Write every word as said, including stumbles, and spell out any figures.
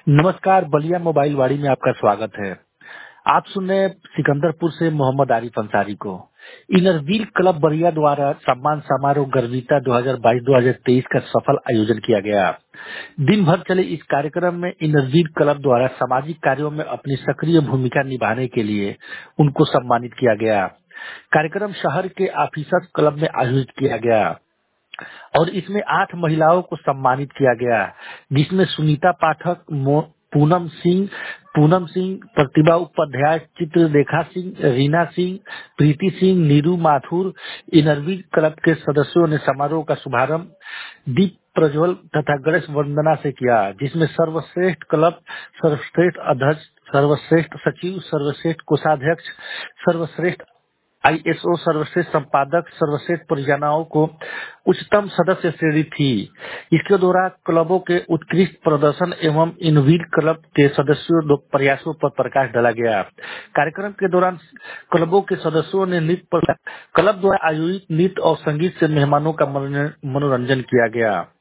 नमस्कार, बलिया मोबाइल वाड़ी में आपका स्वागत है। आप सुन रहे हैं सिकंदरपुर से मोहम्मद आरिफ अंसारी को। इनरव्हील क्लब बलिया द्वारा सम्मान समारोह गर्विता दो हज़ार बाईस दो हज़ार तेईस का सफल आयोजन किया गया। दिन भर चले इस कार्यक्रम में इनरव्हील क्लब द्वारा सामाजिक कार्यों में अपनी सक्रिय भूमिका निभाने के लिए उनको सम्मानित किया गया। कार्यक्रम शहर के ऑफिसर्स क्लब में आयोजित किया गया और इसमें आठ महिलाओं को सम्मानित किया गया, जिसमें सुनीता पाठक, मो- पूनम सिंह, पूनम सिंह, प्रतिभा उपाध्याय, चित्रलेखा सिंह, रीना सिंह, प्रीति सिंह, नीरू माथुर। इनरव्हील क्लब के सदस्यों ने समारोह का शुभारंभ दीप प्रज्वल तथा गणेश वंदना से किया, जिसमें सर्वश्रेष्ठ क्लब, सर्वश्रेष्ठ अध्यक्ष, सर्वश्रेष्ठ सचिव, सर्वश्रेष्ठ कोषाध्यक्ष, सर्वश्रेष्ठ आईएसओ, सर्वश्रेष्ठ संपादक, सर्वश्रेष्ठ परियोजनाओं को उच्चतम सदस्य श्रेणी थी। इसके दौरान क्लबों के उत्कृष्ट प्रदर्शन एवं इनरव्हील क्लब के सदस्यों दो प्रयासों पर प्रकाश डाला गया। कार्यक्रम के दौरान क्लबों के सदस्यों ने नृत्य पर क्लब द्वारा आयोजित नृत्य और संगीत से मेहमानों का मनोरंजन किया गया।